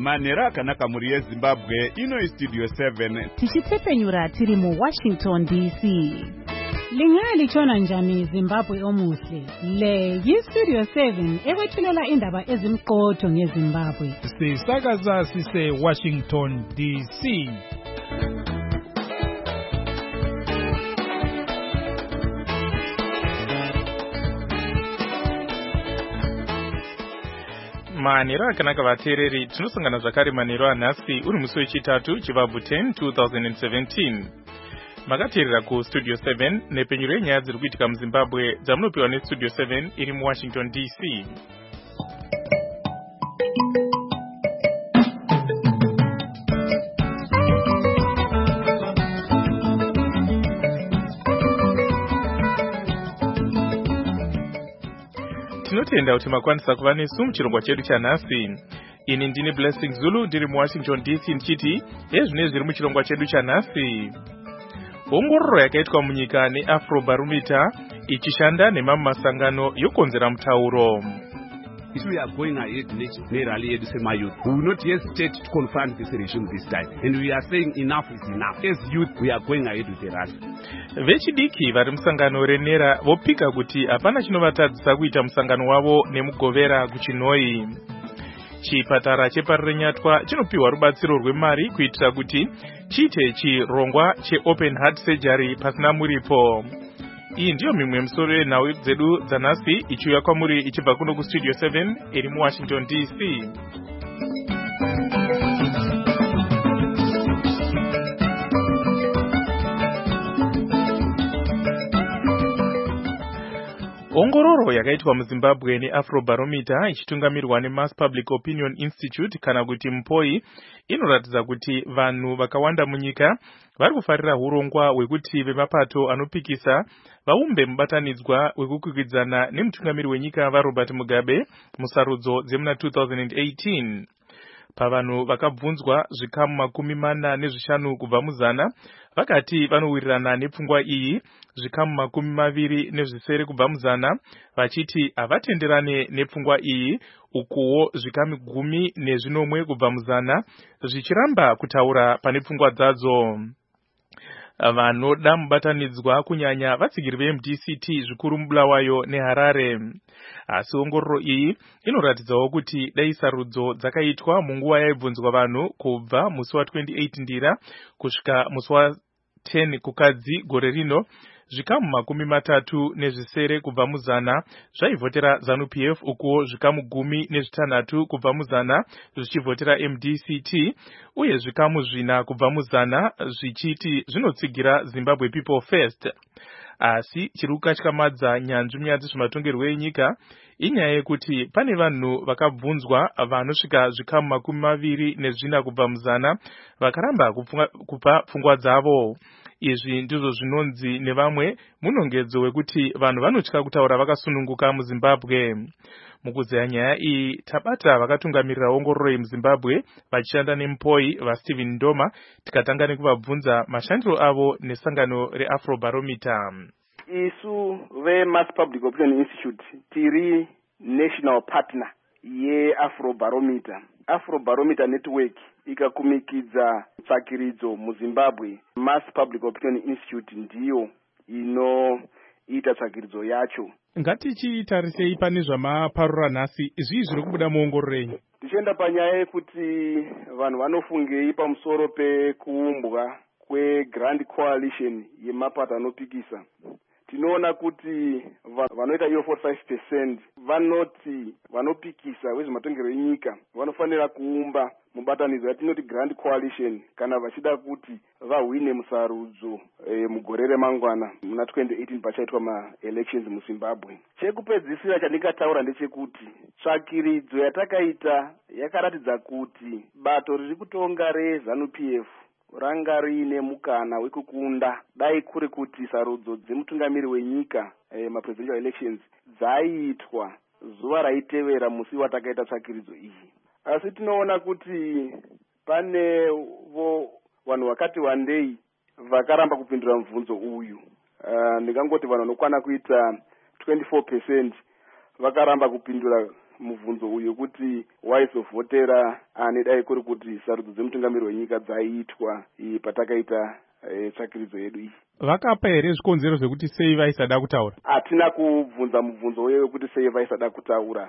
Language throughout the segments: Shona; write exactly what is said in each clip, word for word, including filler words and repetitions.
Manera akanaka muri yeZimbabwe ino Studio seven. Tichitsepenyura tiri mu Washington D C. Lingali chona njani Zimbabwe omuhle. Le yi Studio seven ewethulela indaba ezimqotho ngeZimbabwe. Sisakaza sise Washington D C. Manero akanaka vateereri tinosangana zvakare manero anhasi uri musi wechitatu chivabvu ten twenty seventeen. Makateerera ku Studio seven nepenyuro yenyaya dziri kuitika muZimbabwe dzamunopiwa neStudio seven iri muWashington D C. Tinotenda kuti makwanisa kuva nesu muchirongwa chedu chanhasi. Ini ndini Blessing Zulu ndiri muWashington D C ndichiti ezvine zviri muchirongwa chedu chanhasi. Ongororo yakaitwa munyika neAfrobarometer ichishanda nemamwe masangano yokonzera mutauro. If we are going ahead nerally yedu semayouth, we will not hesitate to confront this regime this time. And we are saying enough is enough. As youth, we are going ahead with the rally. Vechidiki vari musangano renera vopika kuti hapana chinovatadzisa kuita musangano wavo nemugovera kuChinoi. Chipatara cheParirenyatwa chinopiwa rubatsiro rwemari kuitira kuti chiite chirongwa cheopen heart surgery pasina muripo. Iyi ndiyo mimwe misoro yenhau dzedu dzanhasi ichiuya kwamuri ichibva kuno kuStudio seven iri muWashington D C. Ongororo yakaitwa muZimbabwe neAfrobarometer ichitungamirwa neMass Public Opinion Institute kana kuti MPOI inoratidza kuti vanhu vakawanda munyika vari kufarira urongwa hwekuti vemapato anopikisa vaumbe mubatanidzwa wekukwikwidzaana nemutungamiri wenyika vaRobert Mugabe musarudzo dzemuna twenty eighteen. Pavanhu vakabvunzwa zvikamu makumi mana nezvishanu kubva muzana vakati vanowirirana nepfungwa iyi, zvikamu makumi maviri nezvisere kubva muzana vachiti havatenderane nepfungwa iyi, ukuwo zvikamu gumi nezvinomwe kubva muzana zvichiramba kutaura pane pfungwa dzadzo. Vanoda mubatanidzwa kunyanya vatsigiri veM D C T zvikuru muBulawayo neHarare. Asi ongororo iyi inoratidzawo kuti dai sarudzo dzakaitwa munguva yaibvunzwa vanhu kubva musi wa twenty-eight ndira kusvika musi wa ten kukadzi gore rino, zvikamu makumi matatu nezvisere kubva muzana zvaivhotera ZANU P F, ukuwo zvikamu gumi nezvitanhatu kubva muzana zvichivhotera M D C T, uye zvikamu zvina kubva muzana zvichiti zvinotsigira Zimbabwe People First. Asi chiri kukatyamadza nyanzvi munyadzi zvematongerwo enyika inyaya yekuti pane vanhu vakabvunzwa vanosvika zvikamu makumi maviri nezvina kubva muzana vakaramba kupa pfungwa dzavo. Izvi ndizvo zvinonzi nevamwe munongedzo wekuti vanhu vanotya kutaura vakasununguka muZimbabwe. Mukuzeya nyaya iyi tabata vakatungamirira ongororo yemuZimbabwe vachishanda neMPOI vaStephen Ndoma, tikatanga nekuvabvunza mashandiro avo nesangano reAfrobarometer. Isu veMass Public Opinion Institute tiri national partner yeAfrobarometer. Afrobarometer Network ikakumikidza tsvakiridzo muZimbabwe, Mass Public Opinion Institute ndiyo inoita tsvakiridzo yacho. Ngatichitarisei pane zvamaparura nhasi zvii zviri kubuda muongororo yenyu? Tichienda panyaya yekuti vanhu vanofungei pamusoro pekuumbwa kweGrand Coalition yemapato anopikisa. Tinoona kuti vanoita iyo forty-five percent vanoti vanopikisa vezvematongerwo enyika vanofanira kuumba mubatanidzwa yatinoti Grand Coalition kana vachida kuti vahwine musarudzo e, mugore remangwana muna twenty eighteen pachaitwa ma-elections muZimbabwe. Chekupedzisira chandikataura ndechekuti tsvakiridzo yatakaita yakaratidza kuti bato riri kutonga reZANU P F ranga riine mukana wekukunda dai kuri kuti sarudzo dzemutungamiri wenyika e, ma-presidential elections dzaiitwa zuva raitevera musi watakaita tsvakiridzo iyi. Asi tinoona kuti pane vo vanhu vakati wandei vakaramba kupindura mubvunzo uyu. Uh, ndingangoti vanhu vanokwana kuita twenty-four percent vakaramba kupindura mubvunzo uyu kuti waizovhotera ani dai kuri kuti sarudzo dzemutungamiri wenyika dzaiitwa patakaita tsvakiridzo yedu iyi. Vakapa here zvikonzero zvekuti sei vaisada kutaura? Hatina kubvunza mubvunzo uye wekuti sei vaisada kutaura.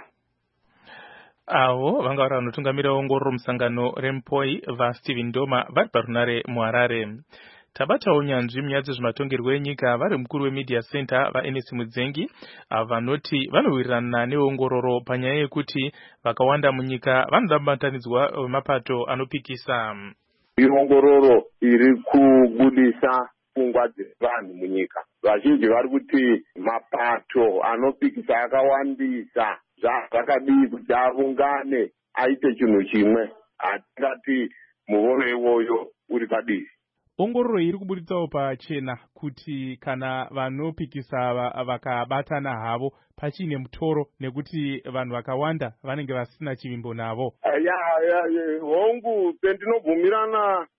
Avo vanga vari vanotungamira ongororo musangano remupoi vaStephen Ndoma vari parunare muHarare. Tabatawo nyanzvi munyaya dzezvematongerwo enyika vari mukuru wemedia center vaN S Mudzengi vanoti vanowirirana neongororo panyaya yekuti vakawanda munyika vanoda mubatanidzwa wemapato anopikisa. Iongororo iri kubudisa pfungwa dzevanhu munyika. Vazhinji vari kuti mapato anopikisa akawandisa zvakadii kuti avungane aite chinhu chimwe. Hatingati muono iwoyo uri padii. Ongororo iri kubuditsawo pachena kuti kana vanopikisa vakabatana havo pachine mutoro nekuti vanhu vakawanda vanenge vasina chivimbo navo. Ya ya hongu pendinobvumirana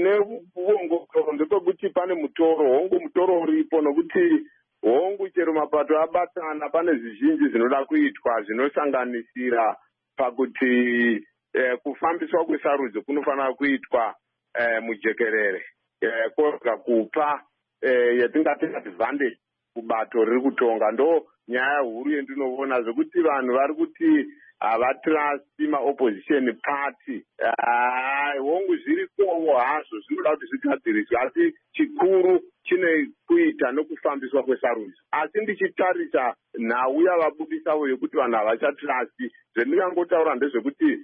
neongororo ndepekuti pane mutoro, hongu mutoro uripo nokuti hongu chero mapato abatana pane zvizhinji zvinoda kuitwa zvinosanganisira pakuti kufambiswa kwesarudzo kunofanira kuitwa mujekerere. Koga kupa yatingati advantage kubato riri kutonga ndo nyaya huru yendinoona zvekuti vanhu vari kuti havatrasti maopposition party. Hongu zvirikowo hazvo zvinoda kuti zvigadziriswe, asi chikuru chine kuita nokufambiswa kwesarudzo. Asi ndichitarisa nhau yavabudisawo yekuti vanhu havachatrasti, zvendingangotaura ndezvekuti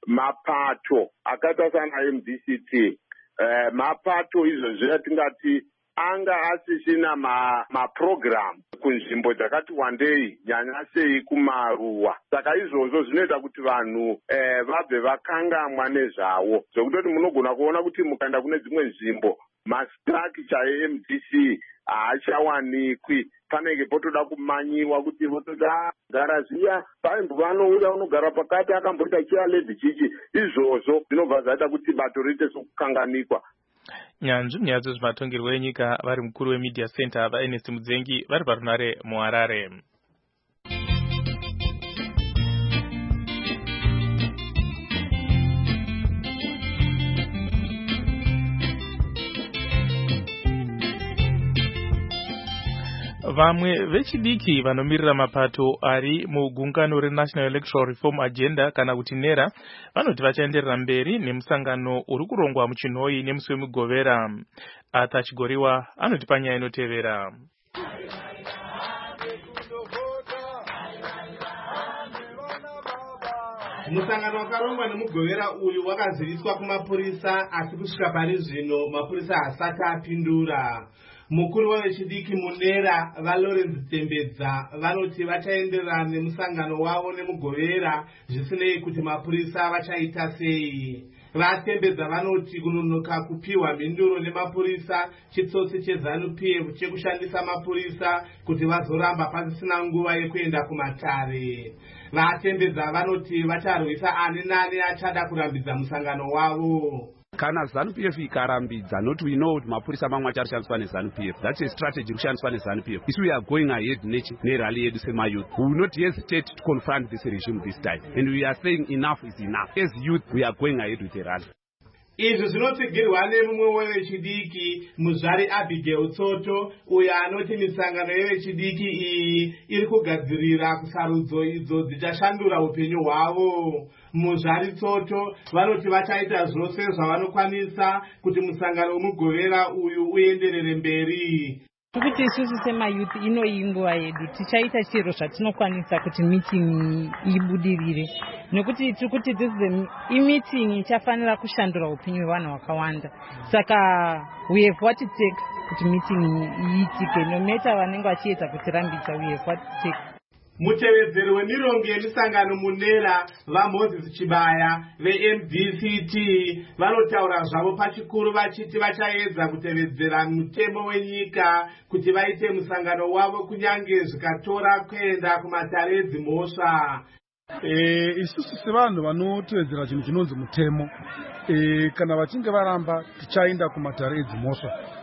mapato akaita sana M D C T Uh, mapato izvozvi atingati anga asisina maprogramu ma kunzvimbo dzakati wandei nyanya sei kumaruwa. Saka izvozvo zvinoita kuti vanhu eh, vabve vakangamwa nezvavo, zvokutoti munogona kuona kuti mukaenda kune dzimwe nzvimbo mastructure e M D C haachawanikwi. Panenge potoda kumanyiwa kuti votoda gara zviya paimbo vanouya unogara pakati akamboita chialedhi chichi. Izvozvo zvinobva zvaita kuti bato riite sokukanganikwa. Nyanzvi munyaya dzezvematongerwo enyika vari mukuru wemedia center vaN S Mudzengi vari parunare muHarare. Vamwe vechidiki vanomirira mapato ari mugungano reNational Electoral Reform Agenda kana kuti NERA vanoti vachaenderera mberi nemusangano uri kurongwa muChinhoyi nemusi wemugovera. Arthur Chigoriwa anoti panyaya inotevera. Musangano wakarongwa nemugovera uyu wakaziviswa kumapurisa, asi kusvika pari zvino mapurisa hasati apindura. Mukuru wevechidiki muNERA vaLawrence Tembedza vanoti vachaenderana nemusangano wavo nemugovera zvisinei kuti mapurisa vachaita sei. VaTembedza vanoti kunonoka kupiwa mhinduro nemapurisa chitsotsi cheZANU P F chekushandisa mapurisa kuti vazoramba pasisina nguva yekuenda kumatare. VaTembedza vanoti vacharwisa ani nani achada kurambidza musangano wavo. Kana ZANU P F ikarambidza, not we know kuti mapurisa mamwe acharashandiswa neZANU P F. That's a strategy kushandiswa neZANU P F. If we are going ahead nerally yedu semayouth, we will not hesitate to confront this regime this time. And we are saying enough is enough. As youth, we are going ahead with a rally. Izvi zvinotsigirirwa nemumwe wevechidiki Muzvari Abigail Tsoto, uyo anoti misangano yevechidiki iyi iri kugadzirira kusarudzo idzo dzichashandura upenyu hwavo. Muzvari Tsoto vanoti vachaita zvose zvavanokwanisa kuti musangano womugovera uyu uenderere mberi. Kuti isusu semayouth ino inguva yedu tichaita chiro zvatinokwanisa kuti meeting ibudirire, nekuti tiri kuti this is a meeting ichafanira kushandura upenyu hwevanhu vakawanda. Saka we have what it takes kuti meeting iitike, no matter vanenge vachiedza kutirambidza, we have what it takes. Mutevedzeri wemirongo yemisangano muNERA vaMoses Chibaya veM D C T vanotaura zvavo pachikuru vachiti vachaedza kutevedzera mutemo wenyika kuti vaite musangano wavo kunyange zvikatora kuenda kumatare edzimhosva. Eh, isusu sevanhu vanotevedzera chinhu chinonzi mutemo, eh, kana vachinge varamba tichaenda kumatare edzimhosva.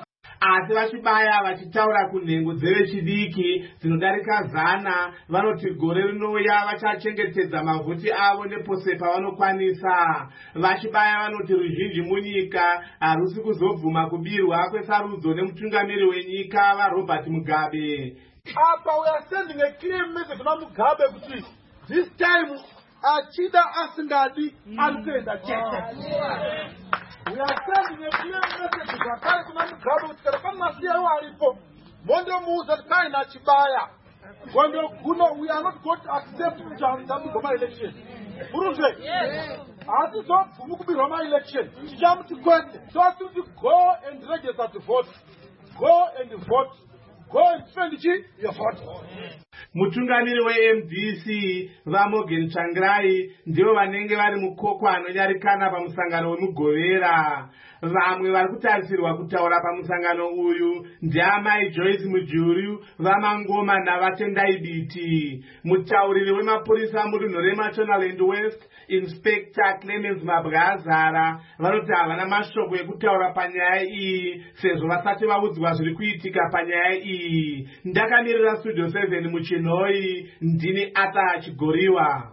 asi vachibaya vachitaura kunhengo dzevechidiki dzinodarika zana vanoti gore rinouya vachachengetedza mavhoti avo nepose pavanokwanisa. Vachibaya vanoti ruzhinji munyika harusi kuzobvuma kubirwa kwesarudzo nemutungamiri wenyika vaRobert Mugabe. Apa we are sending a clear message to Mugabe kuti this time achida asingadi anoenda chete. We are sending a clear message zvakare kuna Mugabe kuti kana pane masiyawo aripo mondo muuza kuti paina chibaya gondo kuno we are not going to accept mugoma election. Burunze asi so kubirwa ma election chichamuti kwete so to go and register to vote, go and vote, go and spend your vote. Mutungamiri we-M D C vaMorgan Tsvangirai ndivo vanenge vari mukoko anonyarikana pamusangano wemugovera. Vamwe vari kutarisirwa kutaura pamusangano uyu ndiamai Joyce Mujuru, vaMangoma naVatendai Biti. Mutauriri wemapurisa mudunhu reMashonaland West, Inspector Clemens Mabwazara, vanoti havana mashoko ekutaura panyaya iyi sezvo vasati vaudzwa zviri kuitika panyaya iyi. Ndakamirira Studio seven muChinoi, ndini Ata Chigoriwa.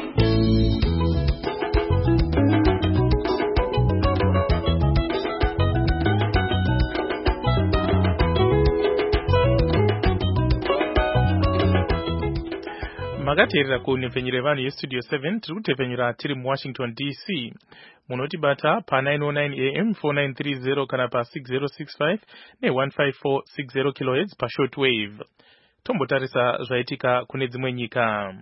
Makateerera kunepfenyera vanhu yestudio seven tiri kutepfenyera tiri muWashington D C. Munotibata pa nine oh nine A M four nine three zero kana pa six zero six five ne one five four six zero kilohertz pa shortwave. Tombotarisa zvaitika kune dzimwe nyika.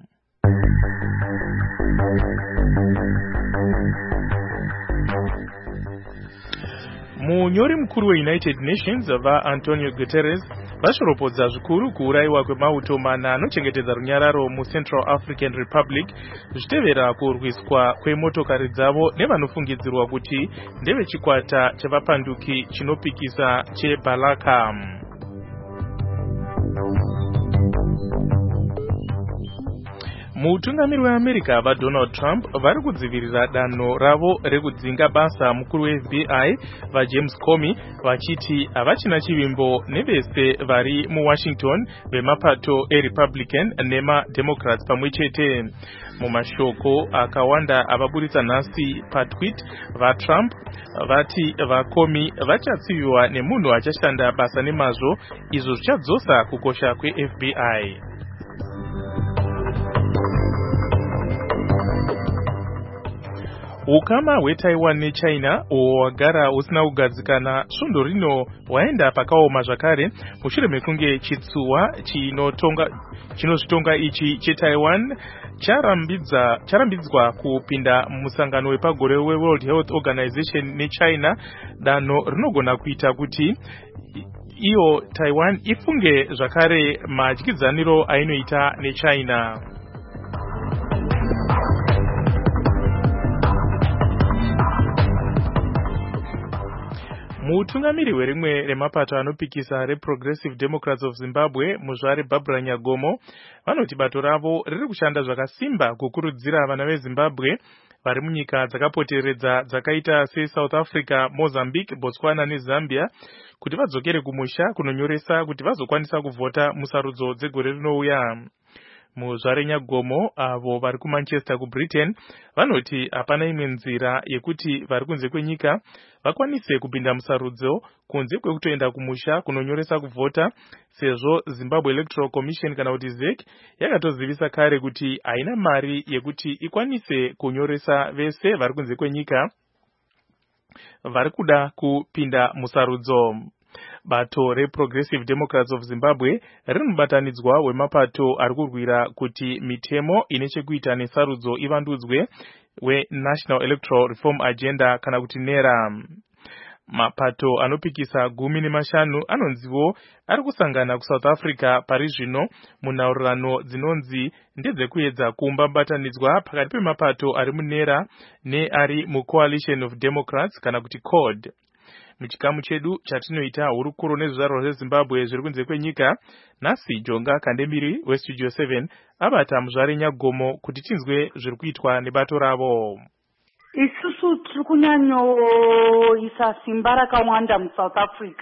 Munyori mukuru weUnited Nations vaAntonio Guterres vashoropodza zvikuru kuurayiwa kwemauto mana anochengetedza runyararo muCentral African Republic zvichitevera kurwiswa kwemotokari dzavo nevanofungidzirwa kuti ndevechikwata chevapanduki chinopikisa cheBalaka. Mutungamiri weAmerica vaDonald Trump vari kudzivirira danho ravo rekudzinga basa mukuru weF B I vaJames Comey vachiti havachina chivimbo nevese vari muWashington vemapato eRepublican nemaDemocrats pamwe chete. Mumashoko akawanda avaburitsa nhasi patweet vaTrump vati vaComey vachatsiviwa nemunhu achashanda basa nemazvo, izvo zvichadzosa kukosha kweF B I. Ukama hweTaiwan neChina hwagara usina kugadzikana svondo rino hwaenda pakaoma zvakare mushure mekunge chitsuwa chinotonga chinozvitonga ichi cheTaiwan charambidza charambidzwa kupinda musangano wepagore weWorld Health Organization neChina. Danho rinogona kuita kuti iyo Taiwan ifunge zvakare madyidzaniro ainoita neChina. Mutungamiri werimwe remapato anopikisa reProgressive Democrats of Zimbabwe muzvare Barbara Nyagomo vanoti bato ravo riri kushanda zvakasimba kukurudzira vana veZimbabwe vari munyika dzakapoteredza dzakaita seSouth Africa, Mozambique, Botswana neZambia kuti vadzokere kumusha kunonyoresa kuti vazokwanisa kuvhota musarudzo dzegore rinouya. Muzvare Nyagomo avo vari kuManchester kuBritain vanoti hapana imwe nzira yekuti vari kunze kwenyika vakwanise kupinda musarudzo kunze kwekutoenda kumusha kunonyoresa kuvhota, sezvo Zimbabwe Electoral Commission kana kuti Z E C yakatozivisa kare kuti haina mari yekuti ikwanise kunyoresa vese vari kunze kwenyika vari kuda kupinda musarudzo. Bato reProgressive Democrats of Zimbabwe riri mubatanidzwa wemapato ari kurwira kuti mitemo ine chekuita nesarudzo ivandudzwe weNational Electoral Reform Agenda kana kuti NERA. Mapato anopikisa gumi nemashanu anonziwo ari kusangana kuSouth Africa pari zvino munhaurirano dzinonzi ndedzekuedza kuumba mubatanidzwa pakati pemapato ari muNERA neari muCoalition of Democrats kana kuti C O D. Muchikamu chedu chatinoita hurukuro nezvizvarwa zveZimbabwe zviri kunze kwenyika, nhasi Jonga Kandemiri weStudio seven abata muzvare Nyagomo kuti tinzwe zviri kuitwa nebato ravo. Isusu tiri kunyanyoisa simba rakawanda muSouth Africa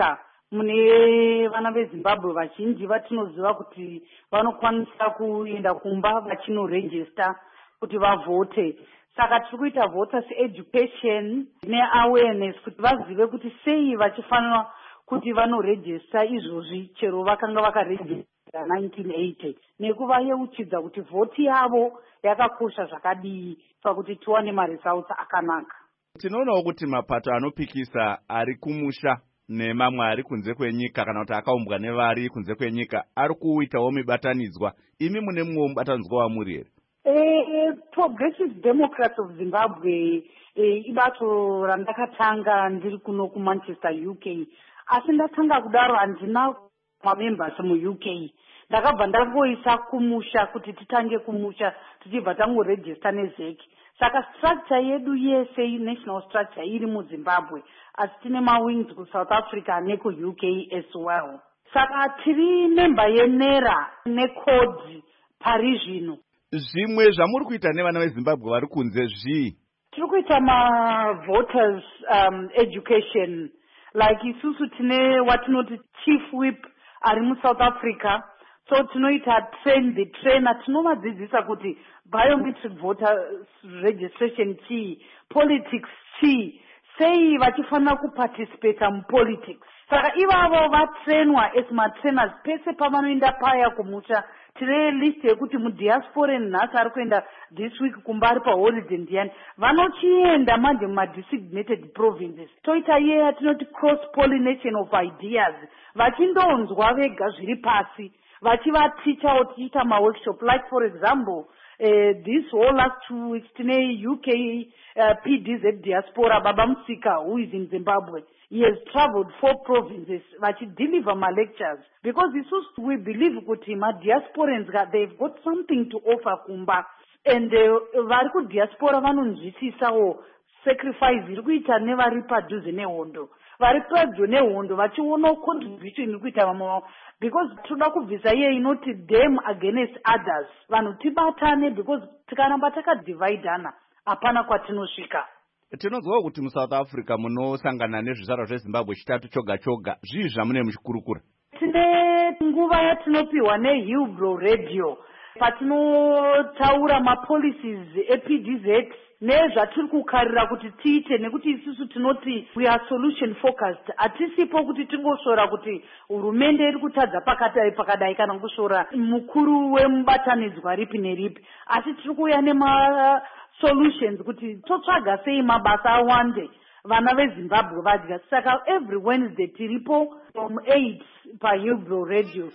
mune vana vezimbabwe vazhinji vatinoziva kuti vanokwanisa kuenda kumba vachinorejista kuti vavhote. Saka tiri kuita voters education neawareness kuti vazive kuti sei vachifanira kuti vanorejista izvozvi chero vakanga vakarejista nineteen eighty, nekuvayeuchidza kuti vhoti yavo yakakosha zvakadii pakuti tiwane maresults akanaka. Tinoonawo kuti mapato anopikisa ari kumusha nemamwe ari kunze kwenyika kana kuti akaumbwa nevari kunze kwenyika ari kuitawo mibatanidzwa. Imi mune mumwe mubatanidzwa wamuri here? Eh, Progressive Democrats of Zimbabwe eh, ibato randakatanga ndiri kuno kuManchester U K, asi ndatanga kudaro handina mamembers mu U K. Ndakabva ndangoisa kumusha kuti titange kumusha tichibva tangorejista nezeki. Saka structure yedu yese national structure iri muZimbabwe, asi tine mawings kuSouth Africa neku-U K as well. Saka tiri member yenera necode pari zvino. Zvimwe zvamuri kuita nevana veZimbabwe vari kunze zvii? Tiri kuita ma-voters um, education. Like isusu tine watinoti chief whip ari muSouth Africa. So tinoita train the trainer, tinovadzidzisa kuti biometric voter registration chii, politics chii, sei vachifanira kuparticipate mupolitics. Saka ivavo vatrainwa as matrainers pese pavanoenda paya kumusha. Tine list yekuti mudiaspora nhasi ari kuenda this week kumba ari paholiday ndiyani vanochienda manje mumadesignated provinces. Toita yeya tinoti cross pollination of ideas, vachindonzwa vega zviri pasi vachivatichawo tichiita maworkshop. Like for example uh, this whole last two weeks tine U K uh, P D Z diaspora Baba Musika who is in Zimbabwe. He has traveled four provinces vachi deliver my lectures because this is we believe kuti ma diasporans they've got something to offer kumba, and vari ku diaspora vanonzwisisawo sacrifice iri kuita nevari padhuze nehondo, vari pedyo nehondo vachiona contribution iri kuita vamwe vavo, because toda kubvisa iye inoti them against others. Vanhu tibatane because tikaramba takadividana hapana kwatinosvika. Tinozwawo kuti muSouth Africa munosangana nezvizvarwa zveZimbabwe chitatu choga choga. Zvii zvamune muchikurukura? Tine nguva yatinopiwa neHillbrow Radio patinotaura mapolicies eP D Z nezvatiri kukarira kuti tiite, nekuti isusu tinoti we are solution focused. Hatisipo kuti tingosvora kuti hurumende iri kutadza pakadai pakadai kana kusvora mukuru wemubatanidzwa ripi neripi, asi tiri kuuya nema solutions kuti totsvaga sei mabasa awande vana veZimbabwe vadya. Saka every Wednesday tiripo from eight paHillbrow Radio.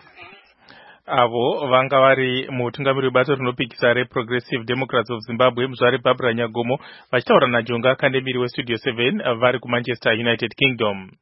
Avo vanga vari mutungamiri webato rinopikisa reProgressive Democrats of Zimbabwe muzvari Barbara Nyagomo vachitaura naJonga Kandemiri weStudio seven vari kuManchester, United Kingdom.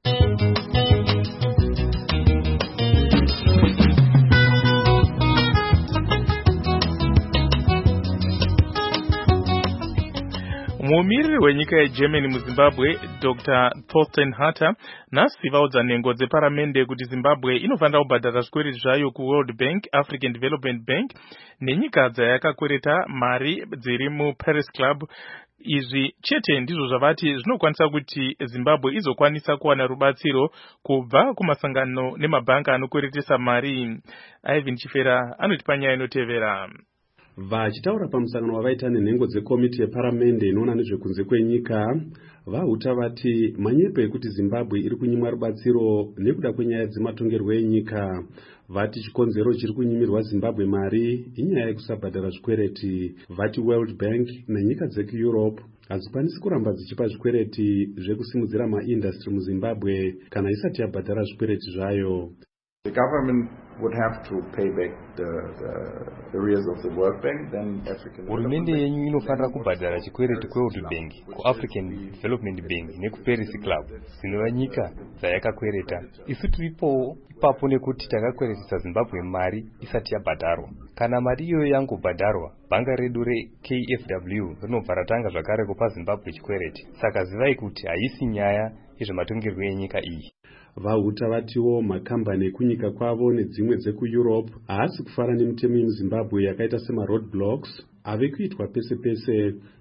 Mumiriri wenyika yeGermany muZimbabwe Doctor Thorsten Hatter nhasi vaudza nhengo dzeparamende kuti Zimbabwe inofanira kubhadhara zvikwereti zvayo kuWorld Bank, African Development Bank nenyika dzayakakwereta mari dziri muParis Club. Izvi chete ndizvo zvavati zvinokwanisa kuti Zimbabwe izokwanisa kuwana rubatsiro kubva kumasangano nemabhanka anokweretesa mari. Ivan Chifera anoti panyaya inotevera. Vachitaura pamusangano wavaita nenhengo dzekomiti yeparamende inoona nezvekunze kwenyika, vahuta vati manyepo ekuti Zimbabwe iri kunyimwa rubatsiro nekuda kwenyaya dzematongerwo enyika. Vati chikonzero chiri kunyimirwa Zimbabwe mari inyaya yekusabhadhara zvikwereti. Vati World Bank nenyika dzekuEurope hadzikwanisi kuramba dzichipa zvikwereti zvekusimudzira maindastry muZimbabwe kana isati yabhadhara zvikwereti zvayo. The government would have to pay back the, the arrears of the World Bank, then African Hurumende yenyu inofanira kubhadhara chikwereti kweWorld Bank, kuAfrican Development Bank nekuParis Club dzinova nyika dzayakakwereta. Isu tiripowo ipapo nekuti takakweretesa Zimbabwe mari isati yabhadharwa. Kana mari iyoyo yangobhadharwa, bhanga redu reK F W rinobva ratanga zvakare kupa Zimbabwe chikwereti. Saka zivai kuti haisi nyaya yezvematongerwo enyika iyi. Vahuta vatiwo makambani ekunyika kwavo nedzimwe dzekuEurope haasi kufara nemitemo yemuZimbabwe yakaita sema roadblocks ave kuitwa pese pese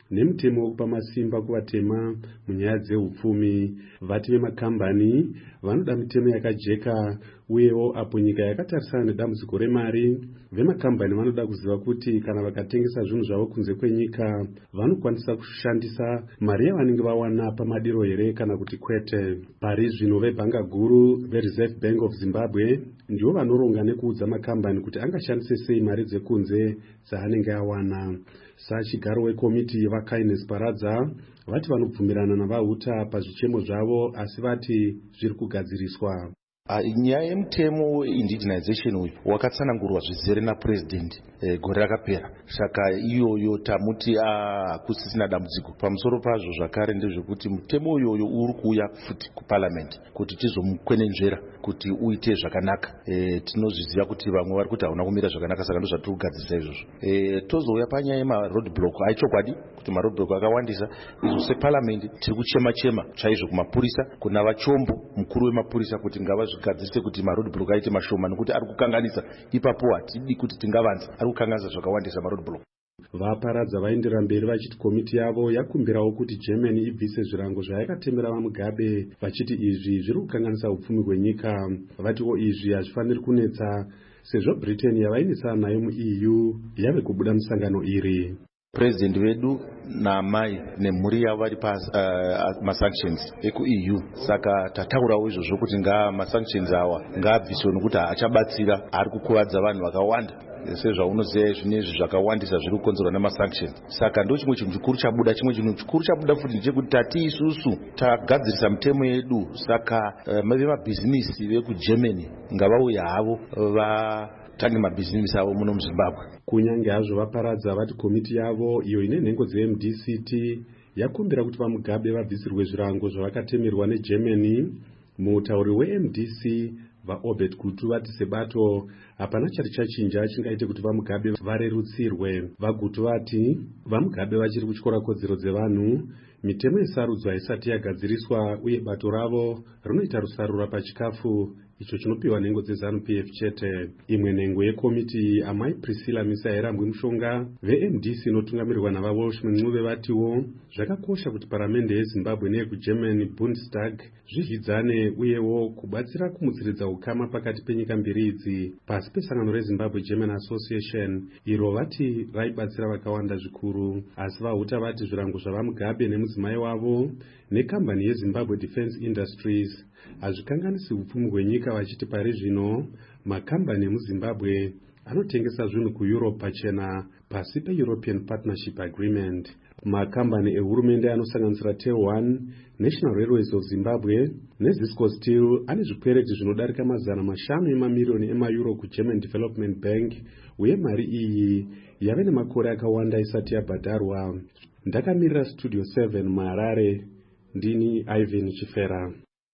nemutemo wekupa masimba kuvatema munyaya dzeupfumi. Vati vemakambani vanoda mitemo yakajeka uyewo apo nyika yakatarisana nedambudziko remari, vemakambani vanoda kuziva kuti kana vakatengesa zvinhu zvavo kunze kwenyika vanokwanisa kushandisa mari yavanenge vawana pamadiro here kana kuti kwete. Pari zvino vebhanga guru veReserve Bank of Zimbabwe ndivo vanoronga nekuudza makambani kuti angashandise sei mari dzekunze dzaanenge awana. Sachigaro wekomiti yevakindness paradza vati vanobvumirana navahuta pazvichemo zvavo, asi vati zviri kugadziriswa. Uh, nyaya yemutemo indigenization uyu wakatsanangurwa zvizere napresident e, gore rakapera. Saka iyoyo tamuti hakusisina uh, dambudziko pamusoro pazvo. Zvakare ndezvekuti mutemo uyoyo uri kuuya futi kuparliament kuti tizomukwenenzvera kuti uite zvakanaka. E, tinozviziva kuti vamwe vari kuti hauna kumira zvakanaka, saka ndo zvatiri kugadzirisa izvozvo. E, tozouya panyaya yemaroadblock. Aichokwadi kuti maroadblock akawandisa. Izvo separliament tiri kuchema chema chaizvo kumapurisa, kuna vachombo mukuru wemapurisa kuti ngava gadzirise kuti maroadblock aite mashoma nekuti ari kukanganisa. Ipapo hatidi kuti tingavanza, ari kukanganisa zvakawandisa maroadblock. Vaparadza vaendera mberi vachiti komiti yavo yakumbirawo kuti Germany ibvise zvirango zvayakatemera vaMugabe, vachiti izvi zviri kukanganisa upfumi hwenyika. Vatiwo izvi hazvifaniri kunetsa sezvo Britain yavainetsana nayo muE U yave kubuda musangano iri. President vedu namai nemhuri yavo vari pamasanctions uh, ekuE U. Saka tataurawo izvozvo kuti nga masanctions awa ngaabviswe nokuti achabatsira, ari kukuvadza vanhu vakawanda. Sezvaunoziva zvinezvi zvakawandisa zviri kukonzerwa nemasanctions. Saka ndo chimwe chinhu chikuru chabuda. Chimwe chinhu chikuru chabuda futi ndechekuti tati isusu tagadzirisa mitemo yedu. Saka uh, vemabhizinisi vekuGermany ngavauya havo va tange mabhizinisi avo muno muZimbabwe. Kunyange hazvo vaparadza vati komiti yavo iyo ine nhengo dzeM D C T yakumbira kuti vaMugabe vabvisirwe zvirango zvavakatemerwa neGermany. Mutauri weM D C vaObert Gutu vati sebato hapana chari chachinja chingaite kuti vaMugabe varerutsirwe. VaGutu vati vaMugabe vachiri kutyora kodzero dzevanhu, mitemo yesarudzo haisati yagadziriswa uye bato ravo rinoita rusarura pachikafu icho chinopiwa nhengo dzeZANU P F chete. Imwe nhengo yekomiti amai Priscilla Misairambwe Mushonga veM D C inotungamirirwa navaWelshman Ncube vatiwo zvakakosha kuti paramende yeZimbabwe neyekuGermany Bundestag zvidyidzane uyewo kubatsira kumutsiridza ukama pakati penyika mbiri idzi pasi pesangano reZimbabwe German Association iro vati raibatsira vakawanda zvikuru. Asi vahuta vati zvirango zvavaMugabe nemudzimai wavo nekambani yeZimbabwe Defence Industries hazvikanganisi upfumi hwenyika, vachiti pari zvino makambani emuZimbabwe anotengesa zvinhu kuEurope pachena pasi peEuropean Partnership Agreement. Makambani ehurumende anosanganisira T one, National Railways of Zimbabwe neZisco Steel ane zvikwereti zvinodarika mazana mashanu emamirioni emaeuro kuGerman Development Bank, uye mari iyi yave nemakore akawanda isati yabhadharwa. Ndakamirira Studio seven muHarare, ndini Ivan Chifera.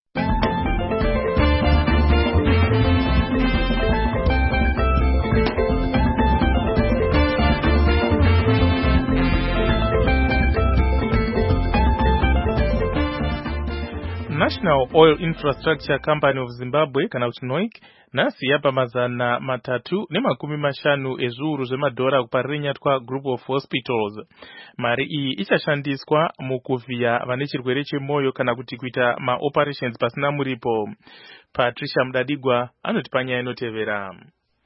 National Oil Infrastructure Company of Zimbabwe kana kuti N O I C nhasi yapa mazana matatu nemakumi mashanu ezviuru zvemadhora kuparinyatwa Group of Hospitals. Mari iyi ichashandiswa mukuvhiya vane chirwere chemwoyo kana kuti kuita maoperations pasina muripo. Patricia Mudadigwa anoti panyaya inotevera.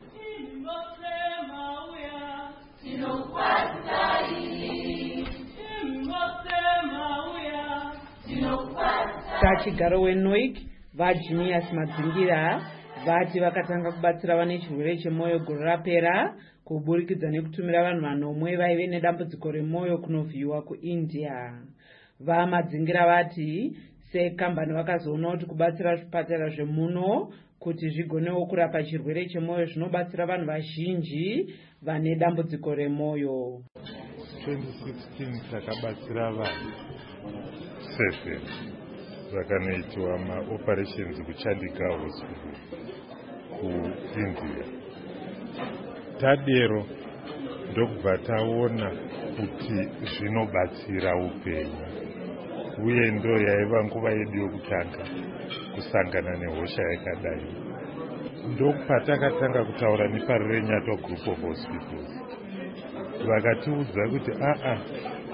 Sachigaro weN O I C vaJunius Madzingira vati vakatanga kubatsira vane chirwere chemwoyo gore rapera kuburikidza nekutumira vanhu vanomwe vaive nedambudziko remwoyo kunovhiyiwa kuIndia. VaMadzingira vati sekambani vakazoona kuti kubatsira zvipatara zvemuno kuti zvigonewo kurapa chirwere chemwoyo zvinobatsira vanhu vazhinji vane dambudziko remwoyo. twenty sixteen takabatsira vanhu seven vakanoitwa maoperations kuChandigarh Hospital kuIndia. Tadero ndokubva taona kuti zvinobatsira upenyu, uye ndo yaiva nguva yedu yokutanga kusangana nehosha yakadai. Ndopatakatanga kutaura neParirenyatwa Group of Hospitals, vakatiudza kuti aa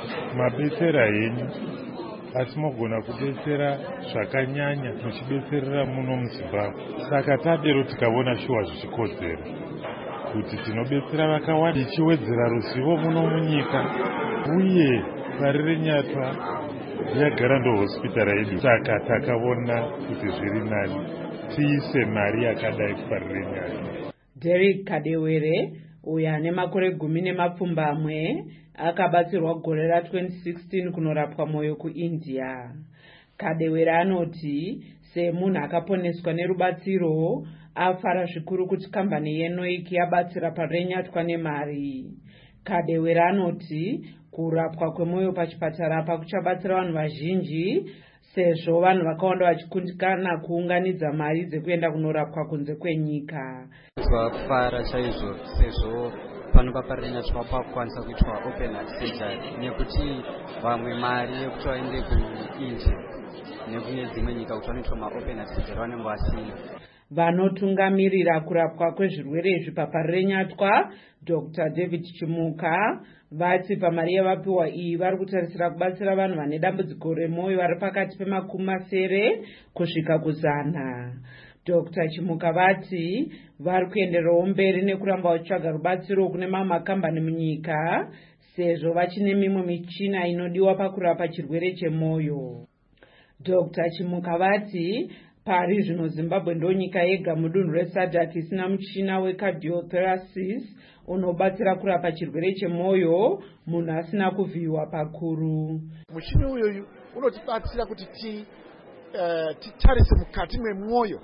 mabetsera henyu asi mogona kudetsera zvakanyanya muchibetserera muno muZimbabwe. Saka tadero tikaona shuwa zvichikodzera kuti tinobetsera vakawanda ichiwedzera ruzivo muno munyika, uye pari renyatwa yagara ndohospitari yedu. Saka takaona kuti zviri nani tiise mari yakadai kupari renyatwa. Derek Kadewere uyo ane makore gumi nemapfumbamwe akabatsirwa gore ra twenty sixteen kunorapwa mwoyo kuIndia. Kadewere anoti semunhu akaponeswa nerubatsiro afara zvikuru kuti kambani yeNoik yabatsira parenyatwa nemari. Kadewere anoti kurapwa kwemwoyo pachipatara apa kuchabatsira vanhu vazhinji sezvo vanhu vakawanda vachikundikana kuunganidza mari dzekuenda kunorapwa kunze kwenyika. Twafara chaizvo sezvo pano paparenyatwa pakukwanisa kuitwa open heart surgery nekuti vamwe mari yekuti vaende kuIndia nekune dzimwe nyika kuti vanoitwa maopen heart surgery vanenge vasina. Vanotungamirira kurapwa kwezvirwere izvi paparenyatwa Doctor David Chimuka vati pamari yavapiwa iyi vari kutarisira kubatsira vanhu vane dambudziko remwoyo vari pakati pemakumi masere kusvika kuzana. Doctor Chimuka vati vari kuendererawo mberi nekuramba vachitsvaga rubatsiro kune mamwe makambani munyika sezvo vachine mimwe michina inodiwa pakurapa chirwere chemwoyo. Doctor Chimuka vati pari zvino Zimbabwe ndo nyika yega mudunhu reSADC isina muchina wecardiotheresis unobatsira kurapa chirwere chemwoyo munhu asina kuvhiyiwa pakuru. Muchini uyoyu unotibatsira kuti ti uh, titarise mukati memwoyo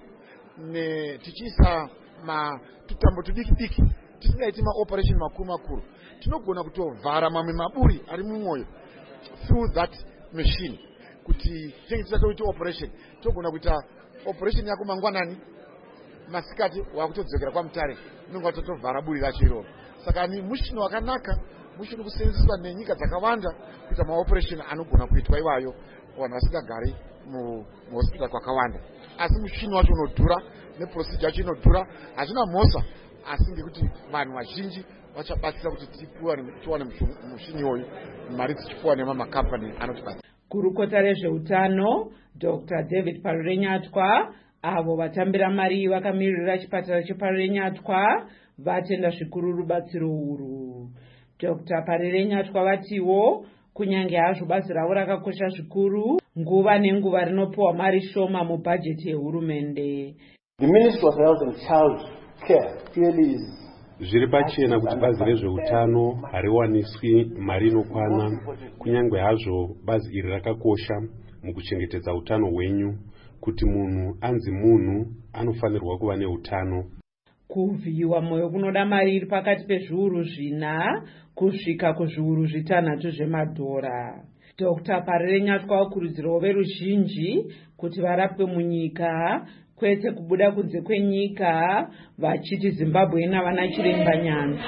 ne tichiisa matutambo tudiki diki tisingaiti maoperation makuru makuru. Tinogona kutovhara mamwe maburi ari mumwoyo through that machine kuti tinge tisatoita operation togona kuita operation yako mangwanani masikati wakutodzokera kwamutare unenge watotovhara buri racho iroro. Saka ni mushini wakanaka, mushini kusenzeswa nenyika dzakawanda kuita maoperation anogona kuitwa iwayo vanhu vasingagari muhospital kwakawanda. Asi mushini wacho unodhura neprocedure yacho inodhura, hazvina mhosa, asi ngekuti vanhu vazhinji vachabatsira kuti tiwane mushini iwoyu mari dzichipuwa nemamakampani anotibatsira. Gurukota rezveutano Doctor David Parurenyatwa avo vatambira mari vakamirira chipatara cheParurenyatwa vatenda zvikuru rubatsiro uru. Doctor Parurenyatwa vatiwo kunyange hazvo bazi ravo rakakosha zvikuru nguva nenguva rinopiwa mari shoma mubhajeti yehurumende. The Ministry of Health and Child Care clearly is zviri pachena kuti bazi rezveutano hariwaniswi mari inokwana kunyange hazvo bazi iri rakakosha mukuchengetedza utano hwenyu. Kuti munhu anzi munhu anofanirwa kuva neutano. Kuvhiyiwa mwoyo kunoda mari iri pakati pezviuru zvina kusvika kuzviuru zvitanhatu zvemadhora. Doctor Parurenyatwa vakurudzirawo veruzhinji kuti varapwe munyika kwete kubuda kunze kwenyika vachiti Zimbabwe ina vana chiremba nyanzvi.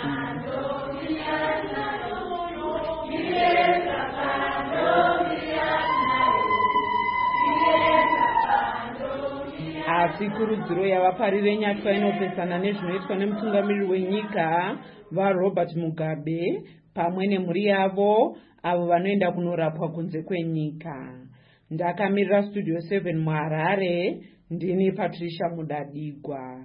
Asi kurudziro yavaParurenyatwa inopesana nezvinoitwa nemutungamiriri wenyika vaRobert Mugabe pamwe nemhuri yavo avo vanoenda kunorapwa kunze kwenyika. Ndakamirira Studio seven muHarare, ndini Patricia Mudadigwa.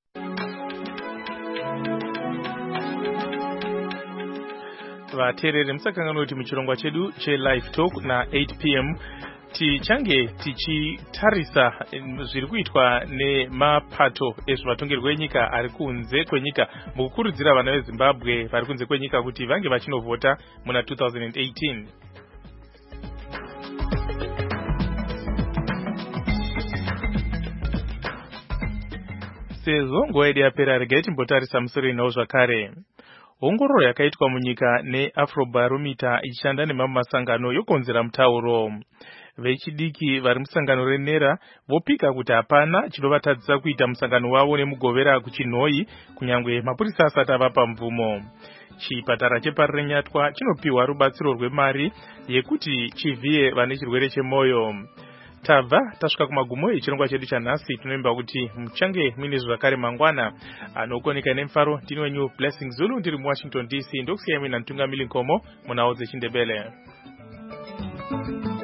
Vateereri musakanganwa kuti muchirongwa chedu cheLive Talk na eight p m tichange tichitarisa zviri kuitwa nemapato ezvematongerwo enyika ari kunze kwenyika mukukurudzira vana veZimbabwe vari kunze kwenyika kuti vange vachinovhota muna two thousand eighteen. Sezvo nguva yedu yapera, regai timbotarisa musoro inawo zvakare. Ongororo yakaitwa munyika neAfrobarometer ichishanda nemamwe masangano yokonzera mutauro. Vechidiki vari musangano reNera vopika kuti hapana chinovatadzisa kuita musangano wavo nemugovera kuchinhoi kunyange mapurisa asati avapa mvumo. Chipatara cheParurenyatwa chinopiwa rubatsiro rwemari yekuti chivhiye vane chirwere chemwoyo. tabva tasvika kumagumo echirongwa chedu chanhasi. Tinoimba kuti muchange mine zvakare mangwana anokoneka nemfaro. Ndini wenyu Blessing Zulu ndiri muWashington D C. Ndokusiyai mina Ntungamili Nkomo munawo dzechindebele.